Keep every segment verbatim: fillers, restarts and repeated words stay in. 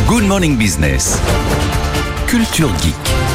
Good Morning Business. Culture Geek.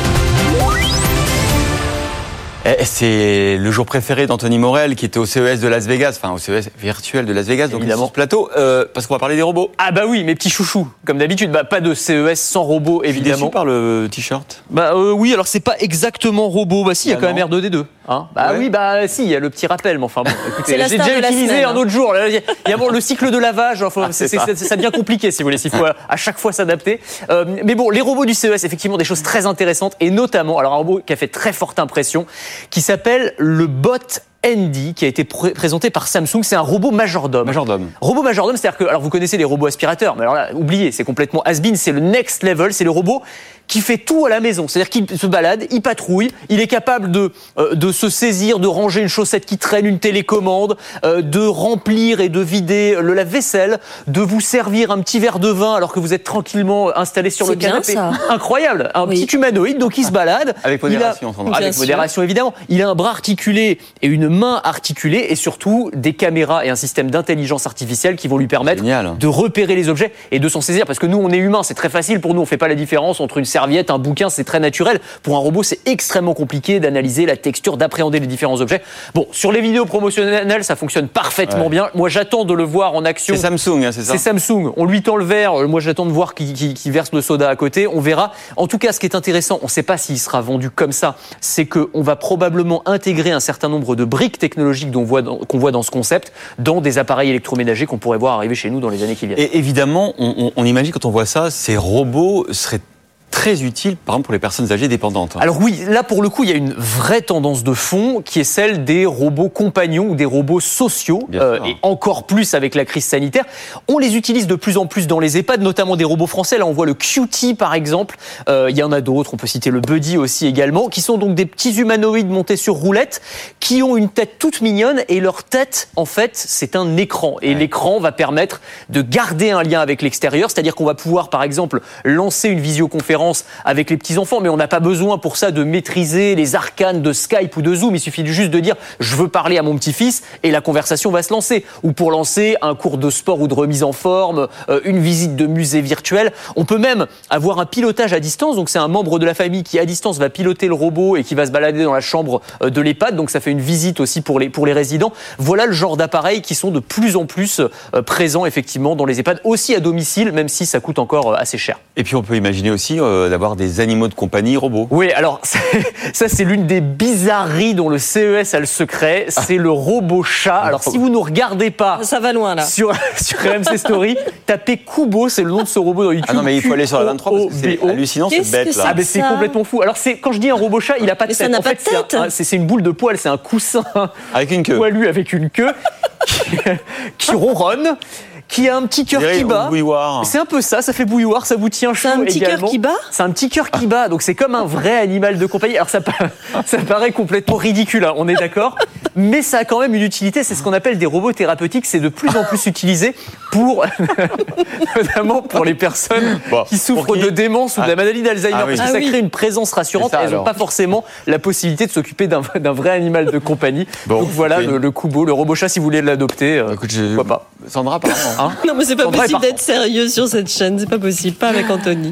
C'est le jour préféré d'Anthony Morel qui était au C E S de Las Vegas, enfin au C E S virtuel de Las Vegas, donc évidemment plateau, euh, parce qu'on va parler des robots. Ah bah oui, mes petits chouchous, comme d'habitude, bah pas de C E S sans robots évidemment. Je suis déçu par le t-shirt. Bah euh, oui, alors c'est pas exactement robot, bah si, il y a quand même R deux D deux. Hein bah ouais. oui, bah si, il y a le petit rappel, mais enfin bon, écoutez, j'ai déjà utilisé semaine, un hein. autre jour. Il y a bon, le cycle de lavage, enfin, ah, c'est, c'est, c'est, ça devient compliqué si vous voulez, s'il faut à chaque fois s'adapter. Euh, mais bon, les robots du C E S, effectivement, des choses très intéressantes, et notamment, alors un robot qui a fait très forte impression, qui s'appelle le Bot Andy, qui a été pr- présenté par Samsung. C'est un robot majordome. Majordome. Robot majordome, c'est-à-dire que, alors vous connaissez les robots aspirateurs, mais alors là, oubliez, c'est complètement has-been, c'est le next level, c'est le robot qui fait tout à la maison. C'est-à-dire qu'il se balade, il patrouille, il est capable de, euh, de se saisir, de ranger une chaussette qui traîne, une télécommande, euh, de remplir et de vider le lave-vaisselle, de vous servir un petit verre de vin alors que vous êtes tranquillement installé sur c'est le canapé. Ça. Incroyable. Un oui. petit humanoïde, donc il se balade. Avec modération, a, Avec sûr. modération, évidemment. Il a un bras articulé et une main articulée, et surtout des caméras et un système d'intelligence artificielle qui vont lui permettre Génial. de repérer les objets et de s'en saisir. Parce que nous, on est humains, c'est très facile pour nous, on fait pas la différence entre une serviette, un bouquin, c'est très naturel. Pour un robot, c'est extrêmement compliqué d'analyser la texture, d'appréhender les différents objets. Bon, sur les vidéos promotionnelles, ça fonctionne parfaitement ouais. bien. Moi, j'attends de le voir en action. C'est Samsung, hein, c'est ça ? C'est Samsung. On lui tend le verre. Moi, j'attends de voir qui, qui, qui verse le soda à côté. On verra. En tout cas, ce qui est intéressant, on ne sait pas s'il sera vendu comme ça, c'est qu'on va probablement intégrer un certain nombre de briques technologiques dont on voit dans, qu'on voit dans ce concept dans des appareils électroménagers qu'on pourrait voir arriver chez nous dans les années qui viennent. Et évidemment, on, on, on imagine quand on voit ça, ces robots seraient très utile, par exemple, pour les personnes âgées dépendantes. Alors oui, là, pour le coup, il y a une vraie tendance de fond qui est celle des robots compagnons ou des robots sociaux, euh, et encore plus avec la crise sanitaire. On les utilise de plus en plus dans les EHPAD, notamment des robots français. Là, on voit le Q T, par exemple. Euh, il y en a d'autres, on peut citer le Buddy aussi également, qui sont donc des petits humanoïdes montés sur roulettes, qui ont une tête toute mignonne, et leur tête, en fait, c'est un écran. Et ouais. l'écran va permettre de garder un lien avec l'extérieur, c'est-à-dire qu'on va pouvoir, par exemple, lancer une visioconférence avec les petits-enfants, mais on n'a pas besoin pour ça de maîtriser les arcanes de Skype ou de Zoom. Il suffit juste de dire « je veux parler à mon petit-fils » et la conversation va se lancer. Ou pour lancer un cours de sport ou de remise en forme, euh, une visite de musée virtuel. On peut même avoir un pilotage à distance. Donc c'est un membre de la famille qui, à distance, va piloter le robot et qui va se balader dans la chambre de l'EHPAD. Donc ça fait une visite aussi pour les, pour les résidents. Voilà le genre d'appareils qui sont de plus en plus euh, présents effectivement dans les EHPAD, aussi à domicile, même si ça coûte encore euh, assez cher. Et puis on peut imaginer aussi euh, d'avoir des animaux de compagnie robots. Oui, alors ça c'est l'une des bizarreries dont le C E S a le secret, c'est le robot chat. Alors si vous ne regardez pas, ça va loin là. Sur sur R M C Story, tapez Kubo, c'est le nom de ce robot dans YouTube. Ah non mais il faut aller sur la vingt-trois parce que c'est hallucinant cette bête là. Ah ben c'est complètement fou. Alors c'est quand je dis un robot chat, il a pas de mais tête. Ça n'a en pas fait, de tête. C'est, un, c'est, c'est une boule de poil, c'est un coussin avec une queue. Poilu avec une queue qui, qui ronronne. Qui a un petit cœur qui bat. C'est un peu ça, ça fait bouilloire, ça vous tient chaud également. C'est un petit cœur qui bat. C'est un petit cœur qui bat, donc c'est comme un vrai animal de compagnie. Alors ça, ça paraît complètement ridicule, hein, on est d'accord, mais ça a quand même une utilité. C'est ce qu'on appelle des robots thérapeutiques. C'est de plus en plus utilisé pour, notamment pour les personnes bon, qui souffrent qui... de démence ou de la maladie d'Alzheimer, ah, oui. parce que ah, ça oui. crée une présence rassurante. Ça, elles n'ont pas forcément la possibilité de s'occuper d'un, d'un vrai animal de compagnie. Bon, donc voilà oui. le, le Kubo, le robot chat, si vous voulez l'adopter, euh, écoute, je... pourquoi pas. Sandra, pardon. Hein non, mais c'est pas Sandra possible d'être sérieux sur cette chaîne, c'est pas possible, pas avec Anthony.